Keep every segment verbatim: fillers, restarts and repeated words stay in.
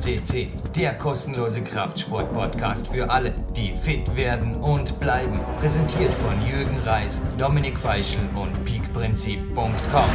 C C, der kostenlose Kraftsport-Podcast für alle, die fit werden und bleiben. Präsentiert von Jürgen Reis, Dominik Feischl und peakprinzip punkt com.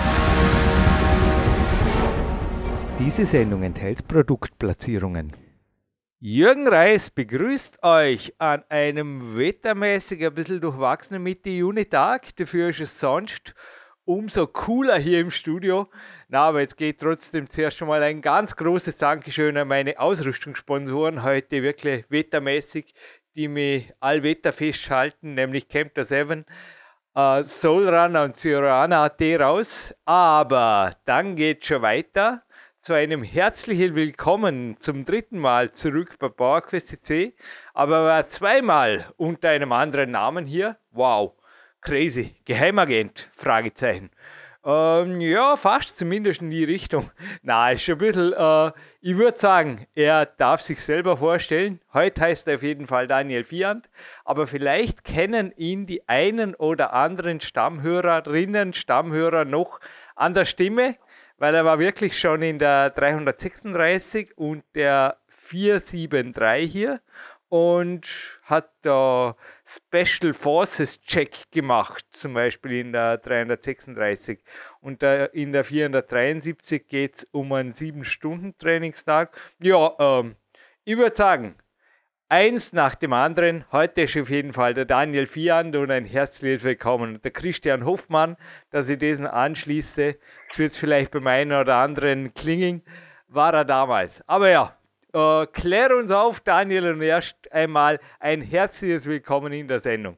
Diese Sendung enthält Produktplatzierungen. Jürgen Reis begrüßt euch an einem wettermäßig ein bisschen durchwachsenen Mitte-Juni-Tag. Dafür ist es sonst umso cooler hier im Studio. Na, aber jetzt geht trotzdem zuerst schon mal ein ganz großes Dankeschön an meine Ausrüstungssponsoren heute wirklich wettermäßig, die mich allwetterfest halten, nämlich Camper sieben, äh, Soulrunner und Ciorana Punkt at raus. Aber dann geht schon weiter zu einem herzlichen Willkommen zum dritten Mal zurück bei PowerQuest C C, aber zweimal unter einem anderen Namen hier. Wow. Crazy. Geheimagent? Fragezeichen. Ähm, ja, fast zumindest in die Richtung. Na, ist schon ein bisschen, äh, ich würde sagen, er darf sich selber vorstellen. Heute heißt er auf jeden Fall Daniel Viehand, aber vielleicht kennen ihn die einen oder anderen Stammhörerinnen, Stammhörer noch an der Stimme, weil er war wirklich schon in der dreihundertsechsunddreißig und der vierhundertdreiundsiebzig hier und hat da Special Forces Check gemacht, zum Beispiel in der dreihundertsechsunddreißig. Und da in der vierhundertdreiundsiebzig geht es um einen sieben Stunden Trainingstag. Ja, ähm, ich würde sagen, eins nach dem anderen. Heute ist auf jeden Fall der Daniel Viehand und ein herzliches Willkommen. Und der Christian Hoffmann, dass ich diesen anschließe, jetzt wird es vielleicht beim einen oder anderen klingen, war er damals. Aber ja, äh, klär uns auf, Daniel, und erst einmal ein herzliches Willkommen in der Sendung.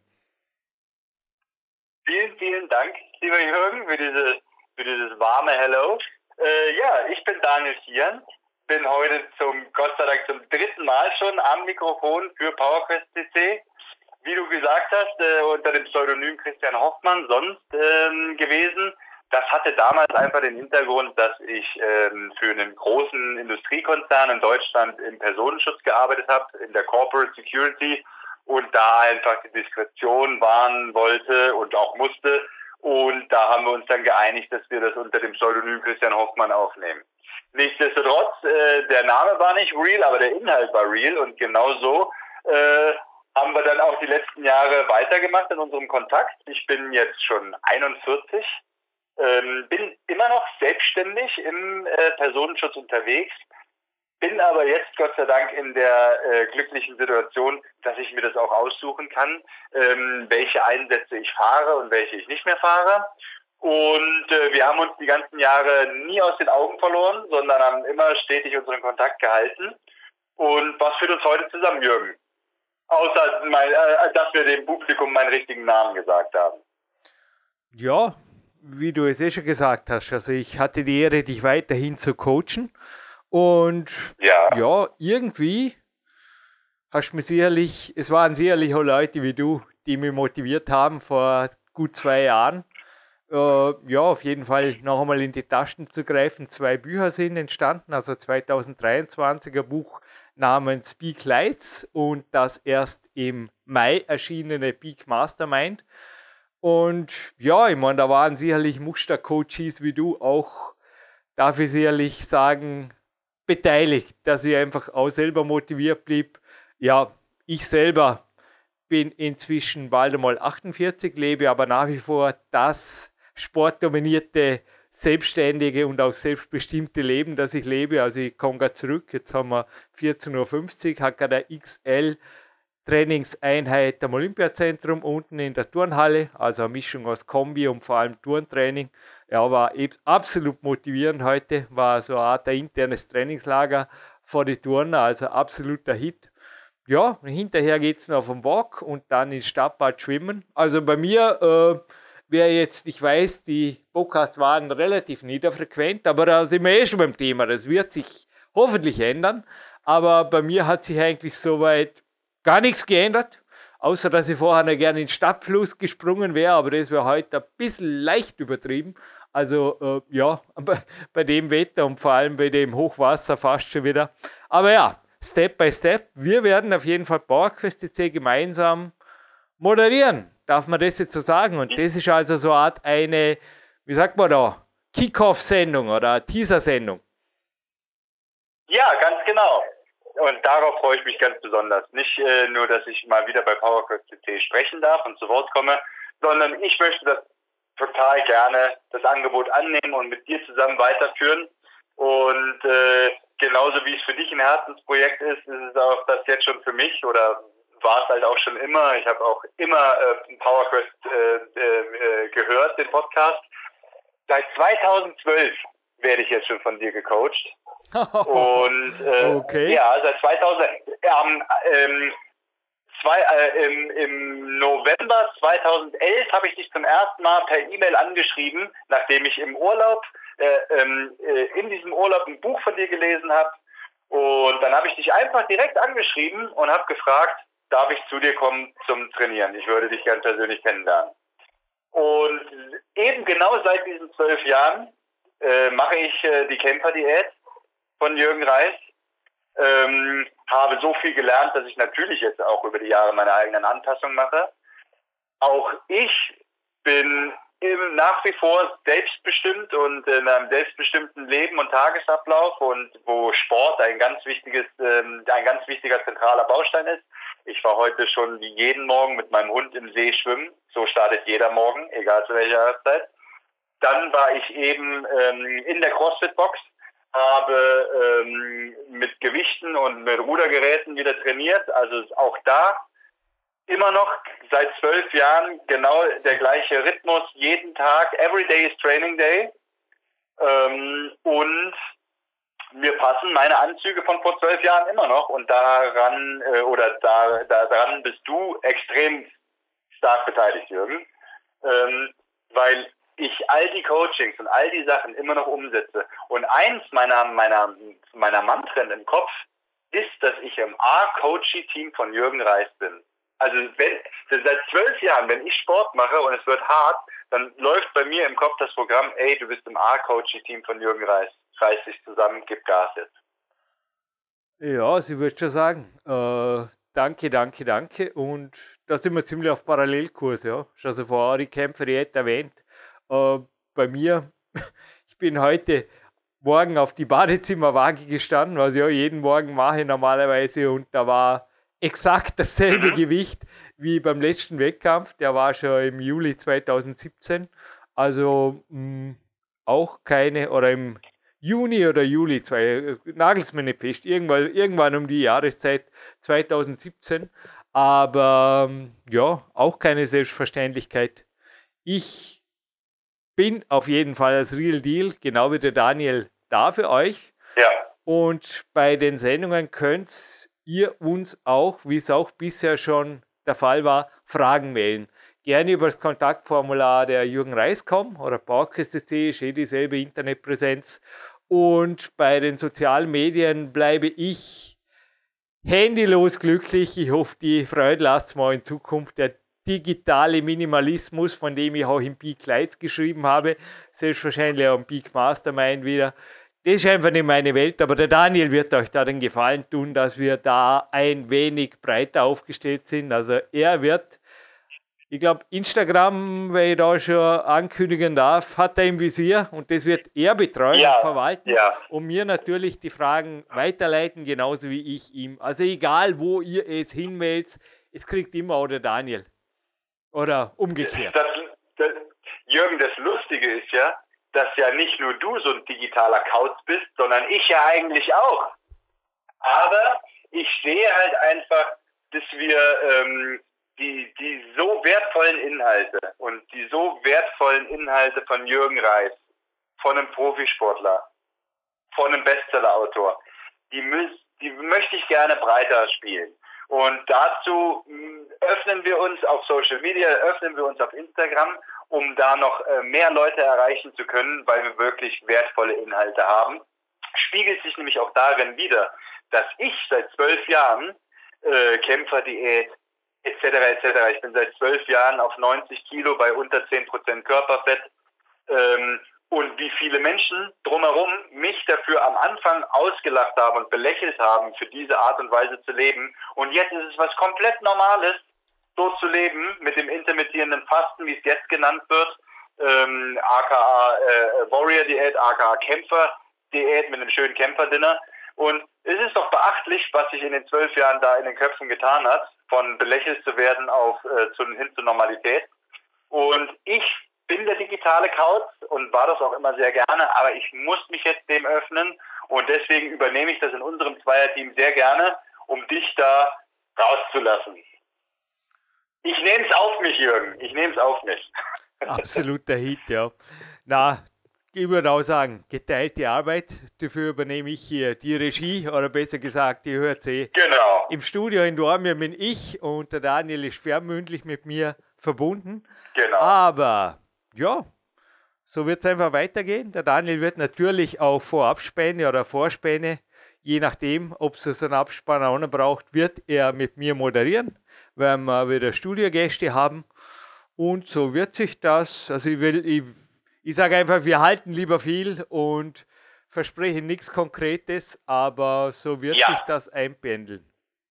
Vielen, vielen Dank, lieber Jürgen, für dieses, für dieses warme Hello. Äh, ja, ich bin Daniel Viehand. Bin heute zum, Gott sei Dank zum dritten Mal schon am Mikrofon für PowerQuest C C. Wie du gesagt hast, äh, unter dem Pseudonym Christian Hoffmann sonst ähm, gewesen. Das hatte damals einfach den Hintergrund, dass ich ähm, für einen großen Industriekonzern in Deutschland im Personenschutz gearbeitet habe, in der Corporate Security, und da einfach die Diskretion wahren wollte und auch musste. Und da haben wir uns dann geeinigt, dass wir das unter dem Pseudonym Christian Hoffmann aufnehmen. Nichtsdestotrotz, äh, der Name war nicht real, aber der Inhalt war real, und genau so äh, haben wir dann auch die letzten Jahre weitergemacht in unserem Kontakt. Ich bin jetzt schon einundvierzig, ähm, bin immer noch selbstständig im äh, Personenschutz unterwegs, bin aber jetzt Gott sei Dank in der äh, glücklichen Situation, dass ich mir das auch aussuchen kann, ähm, welche Einsätze ich fahre und welche ich nicht mehr fahre. Und äh, wir haben uns die ganzen Jahre nie aus den Augen verloren, sondern haben immer stetig unseren Kontakt gehalten. Und was führt uns heute zusammen, Jürgen? Außer, mein, äh, dass wir dem Publikum meinen richtigen Namen gesagt haben. Ja, wie du es eh schon gesagt hast, also ich hatte die Ehre, dich weiterhin zu coachen. Und ja, ja irgendwie hast du mir sicherlich, es waren sicherlich auch Leute wie du, die mich motiviert haben vor gut zwei Jahren. Uh, ja, auf jeden Fall noch einmal in die Taschen zu greifen. Zwei Bücher sind entstanden, also zweitausenddreiundzwanzig ein Buch namens Peak Lights und das erst im Mai erschienene Peak Mastermind. Und ja, ich meine, da waren sicherlich Mustercoaches wie du auch, darf ich sicherlich sagen, beteiligt, dass ich einfach auch selber motiviert blieb. Ja, ich selber bin inzwischen bald einmal achtundvierzig, lebe aber nach wie vor das sportdominierte, selbstständige und auch selbstbestimmte Leben, das ich lebe. Also ich komme gerade zurück, jetzt haben wir vierzehn Uhr fünfzig, hat gerade eine X L Trainingseinheit am Olympiazentrum unten in der Turnhalle, also eine Mischung aus Kombi und vor allem Turntraining. Ja, war eben absolut motivierend heute, war so eine Art ein internes Trainingslager vor die Turner, also absoluter Hit. Ja, hinterher geht es noch auf den Walk und dann ins Stadtbad schwimmen. Also bei mir äh, wäre jetzt, ich weiß, die Podcasts waren relativ niederfrequent, aber da sind wir eh schon beim Thema. Das wird sich hoffentlich ändern. Aber bei mir hat sich eigentlich soweit gar nichts geändert, außer dass ich vorher noch gerne in den Stadtfluss gesprungen wäre, aber das wäre heute ein bisschen leicht übertrieben. Also äh, ja, bei, bei dem Wetter und vor allem bei dem Hochwasser fast schon wieder. Aber ja, Step by Step. Wir werden auf jeden Fall PowerQuest C C gemeinsam moderieren. Darf man das jetzt so sagen? Und das ist also so eine Art eine, wie sagt man da, Kick-Off-Sendung oder Teaser-Sendung. Ja, ganz genau. Genau. Und darauf freue ich mich ganz besonders. Nicht äh, nur, dass ich mal wieder bei PowerQuest C C sprechen darf und zu Wort komme, sondern ich möchte das total gerne, das Angebot annehmen und mit dir zusammen weiterführen. Und äh, genauso wie es für dich ein Herzensprojekt ist, ist es auch das jetzt schon für mich oder war es halt auch schon immer. Ich habe auch immer äh, PowerQuest äh, äh, gehört, den Podcast. Seit zweitausendzwölf werde ich jetzt schon von dir gecoacht. Und äh, okay. ja, seit zweitausend, ähm, ähm, zwei, äh, im, im November zweitausendelf habe ich dich zum ersten Mal per E-Mail angeschrieben, nachdem ich im Urlaub, äh, äh, in diesem Urlaub ein Buch von dir gelesen habe. Und dann habe ich dich einfach direkt angeschrieben und habe gefragt, darf ich zu dir kommen zum Trainieren? Ich würde dich gern persönlich kennenlernen. Und eben genau seit diesen zwölf Jahren äh, mache ich äh, die Kämpferdiät von Jürgen Reis. Ähm, habe so viel gelernt, dass ich natürlich jetzt auch über die Jahre meine eigenen Anpassungen mache. Auch ich bin eben nach wie vor selbstbestimmt und in einem selbstbestimmten Leben und Tagesablauf und wo Sport ein ganz wichtiges, ähm, ein ganz wichtiger zentraler Baustein ist. Ich war heute schon wie jeden Morgen mit meinem Hund im See schwimmen. So startet jeder Morgen, egal zu welcher Jahreszeit. Dann war ich eben ähm, in der CrossFit-Box, habe ähm, mit Gewichten und mit Rudergeräten wieder trainiert. Also auch da immer noch seit zwölf Jahren genau der gleiche Rhythmus, jeden Tag. Every day is Training Day. Ähm, und mir passen meine Anzüge von vor zwölf Jahren immer noch. Und daran äh, oder da, da, daran bist du extrem stark beteiligt, Jürgen. Ähm, weil ich all die Coachings und all die Sachen immer noch umsetze. Und eins meiner, meiner, meiner Mantren im Kopf ist, dass ich im A-Coaching-Team von Jürgen Reis bin. Also wenn, seit zwölf Jahren, wenn ich Sport mache und es wird hart, dann läuft bei mir im Kopf das Programm, ey, du bist im A-Coaching-Team von Jürgen Reis. Reiß dich zusammen, gib Gas jetzt. Ja, sie würde schon sagen, äh, danke, danke, danke. Und da sind wir ziemlich auf Parallelkurs, ja. Schon also vorher die Kämpferdiät erwähnt. Äh, bei mir, ich bin heute Morgen auf die Badezimmerwaage gestanden, was ich ja jeden Morgen mache normalerweise, und da war exakt dasselbe mhm. Gewicht wie beim letzten Wettkampf, der war schon im Juli zweitausendsiebzehn, also mh, auch keine, oder im Juni oder Juli, zwei, nagel's mir nicht fest, irgendwann, irgendwann um die Jahreszeit zweitausendsiebzehn, aber ja, auch keine Selbstverständlichkeit. Ich bin auf jeden Fall als Real Deal, genau wie der Daniel, da für euch. Ja. Und bei den Sendungen könnt ihr uns auch, wie es auch bisher schon der Fall war, Fragen wählen. Gerne über das Kontaktformular der Jürgen Reis punkt com oder PowerQuest punkt c, ist eh dieselbe Internetpräsenz. Und bei den sozialen Medien bleibe ich handylos glücklich. Ich hoffe, die Freude lasst mal in Zukunft. Der digitale Minimalismus, von dem ich auch im Peak Lights geschrieben habe, selbstverständlich auch im Peak Mastermind wieder. Das ist einfach nicht meine Welt, aber der Daniel wird euch da den Gefallen tun, dass wir da ein wenig breiter aufgestellt sind. Also er wird, ich glaube, Instagram, wenn ich da schon ankündigen darf, hat er im Visier und das wird er betreuen ja, und verwalten ja. und mir natürlich die Fragen weiterleiten, genauso wie ich ihm. Also egal, wo ihr es hinwählt, es kriegt immer auch der Daniel. Oder umgekehrt. Das, das, Jürgen, das Lustige ist ja, dass ja nicht nur du so ein digitaler Kauz bist, sondern ich ja eigentlich auch. Aber ich sehe halt einfach, dass wir ähm, die, die so wertvollen Inhalte und die so wertvollen Inhalte von Jürgen Reis, von einem Profisportler, von einem Bestsellerautor, die, müß, die möchte ich gerne breiter spielen. Und dazu öffnen wir uns auf Social Media, öffnen wir uns auf Instagram, um da noch mehr Leute erreichen zu können, weil wir wirklich wertvolle Inhalte haben. Spiegelt sich nämlich auch darin wider, dass ich seit zwölf Jahren äh, Kämpferdiät et cetera et cetera. Ich bin seit zwölf Jahren auf neunzig Kilo bei unter zehn Prozent Körperfett. Ähm, Und wie viele Menschen drumherum mich dafür am Anfang ausgelacht haben und belächelt haben, für diese Art und Weise zu leben. Und jetzt ist es was komplett Normales, so zu leben, mit dem intermittierenden Fasten, wie es jetzt genannt wird, ähm, aka äh, Warrior-Diät, aka Kämpfer-Diät mit einem schönen Kämpferdinner. Und es ist doch beachtlich, was sich in den zwölf Jahren da in den Köpfen getan hat, von belächelt zu werden auf äh, zu, hin zur Normalität. Und ich bin der digitale Kauz und war das auch immer sehr gerne, aber ich muss mich jetzt dem öffnen und deswegen übernehme ich das in unserem Zweierteam sehr gerne, um dich da rauszulassen. Ich nehme es auf mich, Jürgen. Ich nehme es auf mich. Absoluter Hit, ja. Na, ich würde auch sagen, geteilte Arbeit. Dafür übernehme ich hier die Regie, oder besser gesagt, die Ö R C. Genau. Im Studio in Dormien bin ich und der Daniel ist fernmündlich mit mir verbunden. Genau. Aber, ja, so wird es einfach weitergehen. Der Daniel wird natürlich auch Vorabspäne oder Vorspäne, je nachdem, ob es einen Abspann auch noch braucht, wird er mit mir moderieren, weil wir wieder Studiogäste haben. Und so wird sich das, also ich will, ich, ich sage einfach, wir halten lieber viel und versprechen nichts Konkretes, aber so wird ja. sich das einpendeln.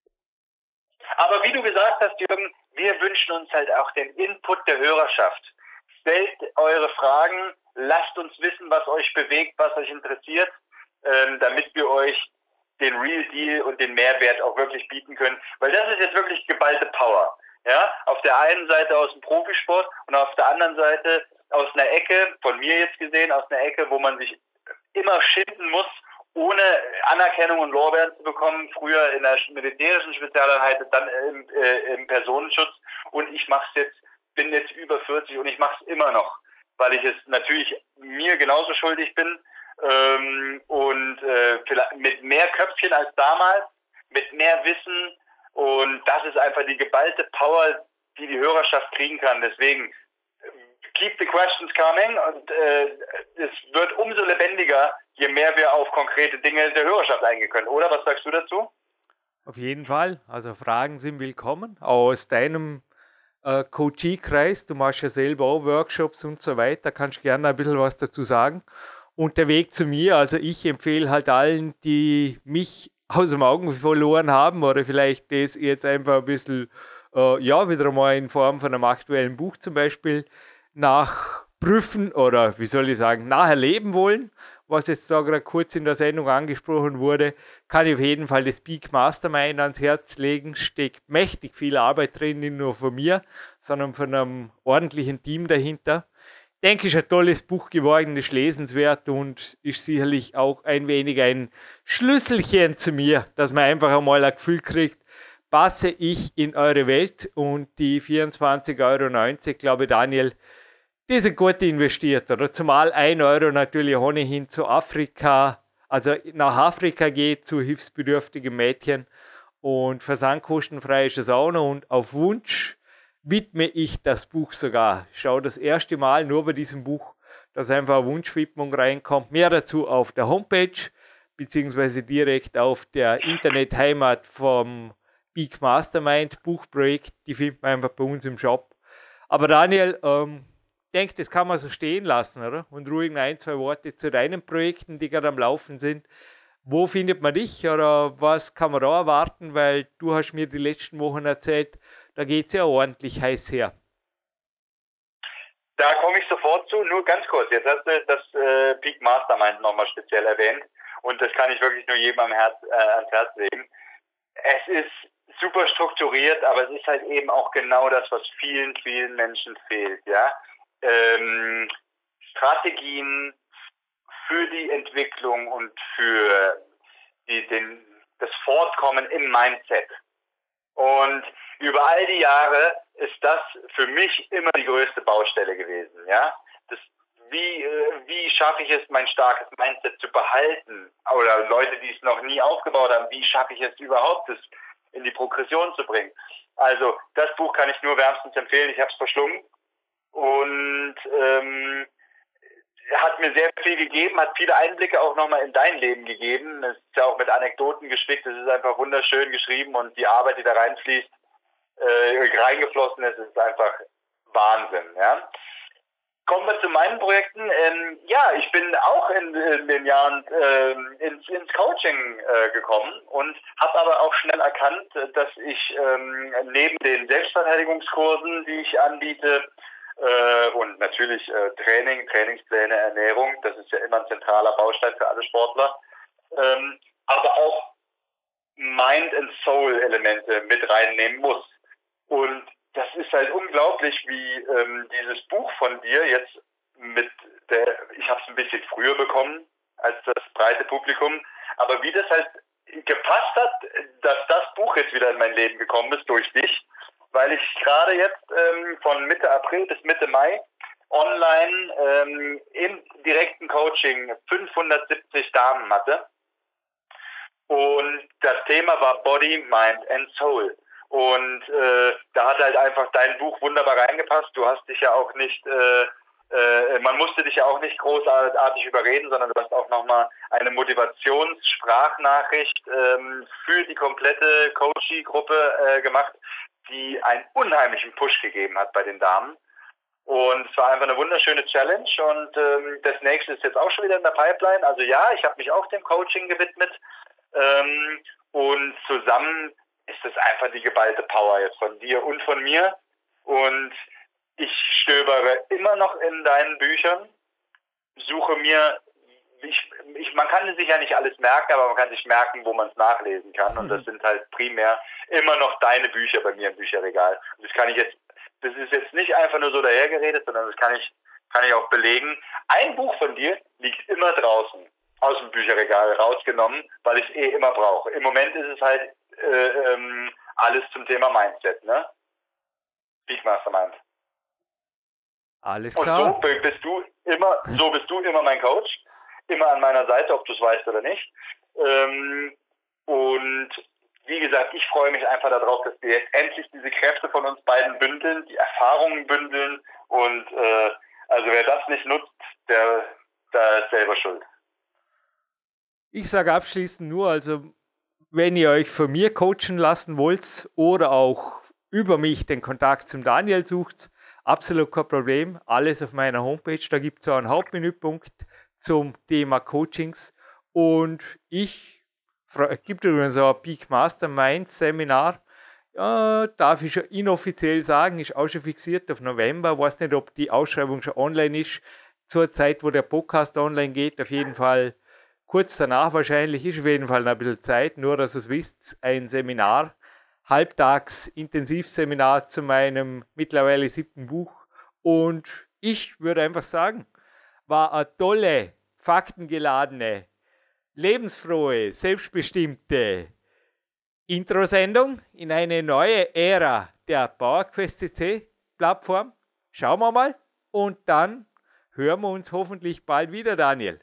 Aber wie du gesagt hast, Jürgen, wir wünschen uns halt auch den Input der Hörerschaft. Stellt eure Fragen, lasst uns wissen, was euch bewegt, was euch interessiert, ähm, damit wir euch den Real Deal und den Mehrwert auch wirklich bieten können. Weil das ist jetzt wirklich geballte Power. Ja, auf der einen Seite aus dem Profisport und auf der anderen Seite aus einer Ecke, von mir jetzt gesehen, aus einer Ecke, wo man sich immer schinden muss, ohne Anerkennung und Lorbeeren zu bekommen, früher in der militärischen Spezialeinheit, dann im, äh, im Personenschutz und ich mach's jetzt, bin jetzt über vierzig und ich mache es immer noch, weil ich es natürlich mir genauso schuldig bin ähm, und äh, vielleicht mit mehr Köpfchen als damals, mit mehr Wissen. Und das ist einfach die geballte Power, die die Hörerschaft kriegen kann. Deswegen, keep the questions coming. Und äh, es wird umso lebendiger, je mehr wir auf konkrete Dinge der Hörerschaft eingehen können. Oder was sagst du dazu? Auf jeden Fall. Also Fragen sind willkommen. Aus deinem äh, Coachee-Kreis, du machst ja selber auch Workshops und so weiter, kannst gerne ein bisschen was dazu sagen. Und der Weg zu mir, also ich empfehle halt allen, die mich aus dem Augen verloren haben oder vielleicht das jetzt einfach ein bisschen, äh, ja, wieder mal in Form von einem aktuellen Buch zum Beispiel nachprüfen oder, wie soll ich sagen, nacherleben wollen, was jetzt da gerade kurz in der Sendung angesprochen wurde, kann ich auf jeden Fall das Peak Mastermind ans Herz legen. Steckt mächtig viel Arbeit drin, nicht nur von mir, sondern von einem ordentlichen Team dahinter. Ich denke, es ist ein tolles Buch geworden, ist lesenswert und ist sicherlich auch ein wenig ein Schlüsselchen zu mir, dass man einfach einmal ein Gefühl kriegt, passe ich in eure Welt und die vierundzwanzig Euro neunzig, glaube ich, Daniel, die sind gut investiert. Oder zumal ein Euro natürlich ohnehin zu Afrika, also nach Afrika geht, zu hilfsbedürftigen Mädchen und versandkostenfrei ist es auch noch und auf Wunsch widme ich das Buch sogar. Ich schaue das erste Mal nur bei diesem Buch, dass einfach eine Wunschwidmung reinkommt. Mehr dazu auf der Homepage, beziehungsweise direkt auf der Internetheimat vom Peak Mastermind Buchprojekt. Die findet man einfach bei uns im Shop. Aber Daniel, ähm, ich denke, das kann man so stehen lassen, oder? Und ruhig ein, zwei Worte zu deinen Projekten, die gerade am Laufen sind. Wo findet man dich oder was kann man da erwarten? Weil du hast mir die letzten Wochen erzählt, da geht es ja ordentlich heiß her. Da komme ich sofort zu. Nur ganz kurz, jetzt hast du das äh, Peak Mastermind nochmal speziell erwähnt und das kann ich wirklich nur jedem am Herz, äh, ans Herz legen. Es ist super strukturiert, aber es ist halt eben auch genau das, was vielen, vielen Menschen fehlt. Ja, ähm, Strategien für die Entwicklung und für die, den, das Fortkommen im Mindset. Und über all die Jahre ist das für mich immer die größte Baustelle gewesen. Ja, das, wie, wie schaffe ich es, mein starkes Mindset zu behalten? Oder Leute, die es noch nie aufgebaut haben, wie schaffe ich es überhaupt, das in die Progression zu bringen? Also das Buch kann ich nur wärmstens empfehlen. Ich habe es verschlungen und ähm, hat mir sehr viel gegeben, hat viele Einblicke auch nochmal in dein Leben gegeben. Es ist ja auch mit Anekdoten gespickt, es ist einfach wunderschön geschrieben und die Arbeit, die da reinfließt, äh, reingeflossen ist, ist einfach Wahnsinn. Ja. Kommen wir zu meinen Projekten. Ähm, ja, ich bin auch in, in den Jahren äh, ins, ins Coaching äh, gekommen und habe aber auch schnell erkannt, dass ich ähm, neben den Selbstverteidigungskursen, die ich anbiete, äh, und natürlich äh, Training, Trainingspläne, Ernährung, das ist ja immer ein zentraler Baustein für alle Sportler, ähm, aber auch Mind- and Soul-Elemente mit reinnehmen muss. Und das ist halt unglaublich, wie ähm, dieses Buch von dir jetzt mit der, ich habe es ein bisschen früher bekommen als das breite Publikum, aber wie das halt gepasst hat, dass das Buch jetzt wieder in mein Leben gekommen ist durch dich, weil ich gerade jetzt ähm, von Mitte April bis Mitte Mai online ähm, im direkten Coaching fünfhundertsiebzig Damen hatte. Und das Thema war Body, Mind and Soul. Und äh, da hat halt einfach dein Buch wunderbar reingepasst. Du hast dich ja auch nicht, äh, äh, man musste dich ja auch nicht großartig überreden, sondern du hast auch nochmal eine Motivationssprachnachricht ähm, für die komplette Coaching-Gruppe äh, gemacht, die einen unheimlichen Push gegeben hat bei den Damen. Und es war einfach eine wunderschöne Challenge. Und ähm, das nächste ist jetzt auch schon wieder in der Pipeline. Also ja, ich habe mich auch dem Coaching gewidmet. Ähm, und zusammen ist es einfach die geballte Power jetzt von dir und von mir. Und ich stöbere immer noch in deinen Büchern, suche mir, ich, ich, man kann sich ja nicht alles merken, aber man kann sich merken, wo man es nachlesen kann. Und das sind halt primär immer noch deine Bücher bei mir im Bücherregal. Und das kann ich jetzt, das ist jetzt nicht einfach nur so dahergeredet, sondern das kann ich, kann ich auch belegen. Ein Buch von dir liegt immer draußen, aus dem Bücherregal rausgenommen, weil ich es eh immer brauche. Im Moment ist es halt äh, ähm, alles zum Thema Mindset, ne? Peak Mastermind. Alles klar. Und so bist du immer, so bist du immer mein Coach, immer an meiner Seite, ob du es weißt oder nicht. Ähm, und wie gesagt, ich freue mich einfach darauf, dass wir jetzt endlich diese Kräfte von uns beiden bündeln, die Erfahrungen bündeln. Und äh, also wer das nicht nutzt, der, der ist selber schuld. Ich sage abschließend nur, also wenn ihr euch von mir coachen lassen wollt oder auch über mich den Kontakt zum Daniel sucht, absolut kein Problem. Alles auf meiner Homepage. Da gibt es auch einen Hauptmenüpunkt zum Thema Coachings. Und ich gibt übrigens auch ein Peak Mastermind Seminar. Ja, darf ich schon inoffiziell sagen, ist auch schon fixiert auf November. Ich weiß nicht, ob die Ausschreibung schon online ist. Zur Zeit, wo der Podcast online geht, auf jeden Fall kurz danach wahrscheinlich, ist auf jeden Fall noch ein bisschen Zeit. Nur, dass ihr es wisst, ein Seminar, Halbtags-Intensivseminar zu meinem mittlerweile siebten Buch. Und ich würde einfach sagen, war eine tolle, faktengeladene, lebensfrohe, selbstbestimmte Intro-Sendung in eine neue Ära der PowerQuest C C Plattform. Schauen wir mal und dann hören wir uns hoffentlich bald wieder, Daniel.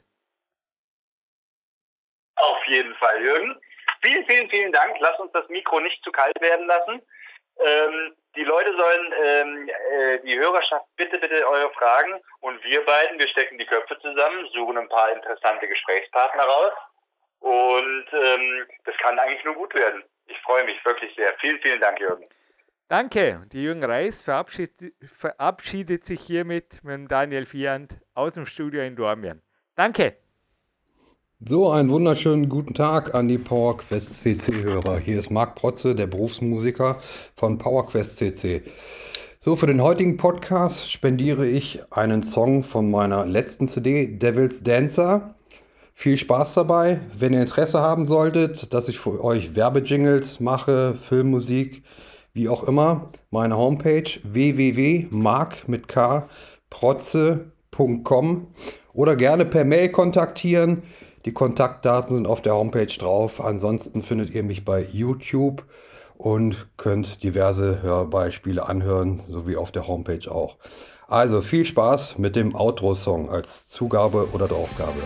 Auf jeden Fall, Jürgen. Vielen, vielen, vielen Dank. Lass uns das Mikro nicht zu kalt werden lassen. Ähm, die Leute sollen, ähm, äh, die Hörerschaft, bitte, bitte eure Fragen. Und wir beiden, wir stecken die Köpfe zusammen, suchen ein paar interessante Gesprächspartner raus. Und ähm, das kann eigentlich nur gut werden. Ich freue mich wirklich sehr. Vielen, vielen Dank, Jürgen. Danke. Die Jürgen Reis verabschiedet, verabschiedet sich hiermit mit dem Daniel Viehand aus dem Studio in Dornbirn. Danke. So, einen wunderschönen guten Tag an die PowerQuest C C-Hörer. Hier ist Marc Protze, der Berufsmusiker von PowerQuest C C. So, für den heutigen Podcast spendiere ich einen Song von meiner letzten C D, Devil's Dancer. Viel Spaß dabei. Wenn ihr Interesse haben solltet, dass ich für euch Werbejingles mache, Filmmusik, wie auch immer, meine Homepage w w w punkt marc mit k protze punkt com oder gerne per Mail kontaktieren. Die Kontaktdaten sind auf der Homepage drauf. Ansonsten findet ihr mich bei YouTube und könnt diverse Hörbeispiele anhören, sowie auf der Homepage auch. Also viel Spaß mit dem Outro-Song als Zugabe oder Draufgabe.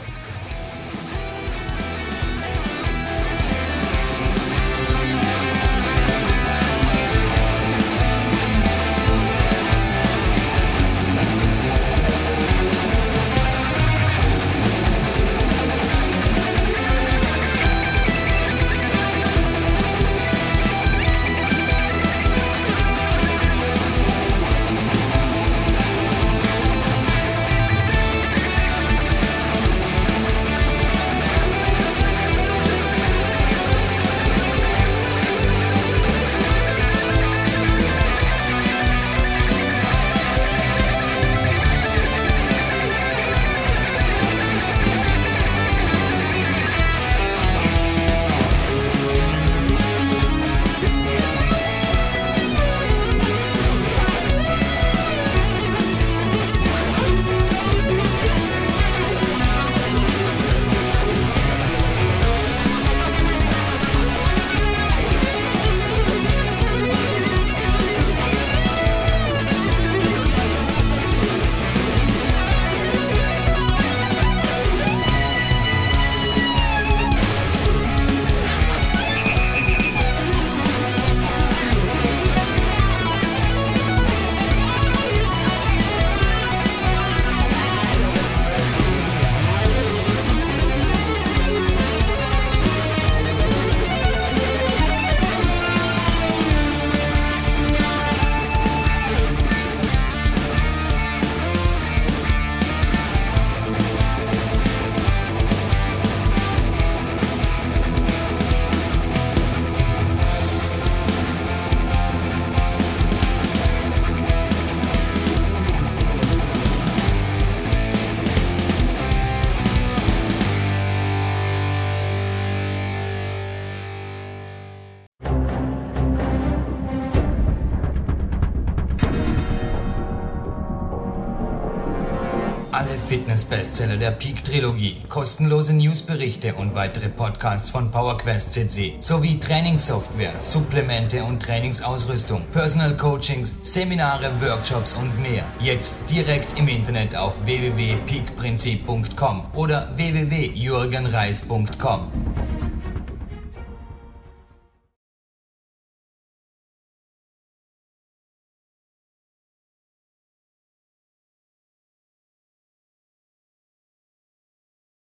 alle Fitness-Bestseller der Peak-Trilogie, kostenlose Newsberichte und weitere Podcasts von PowerQuest C C sowie Trainingssoftware, Supplemente und Trainingsausrüstung, Personal Coachings, Seminare, Workshops und mehr. Jetzt direkt im Internet auf w w w punkt peak prinzip punkt com oder w w w punkt jürgen reis punkt com.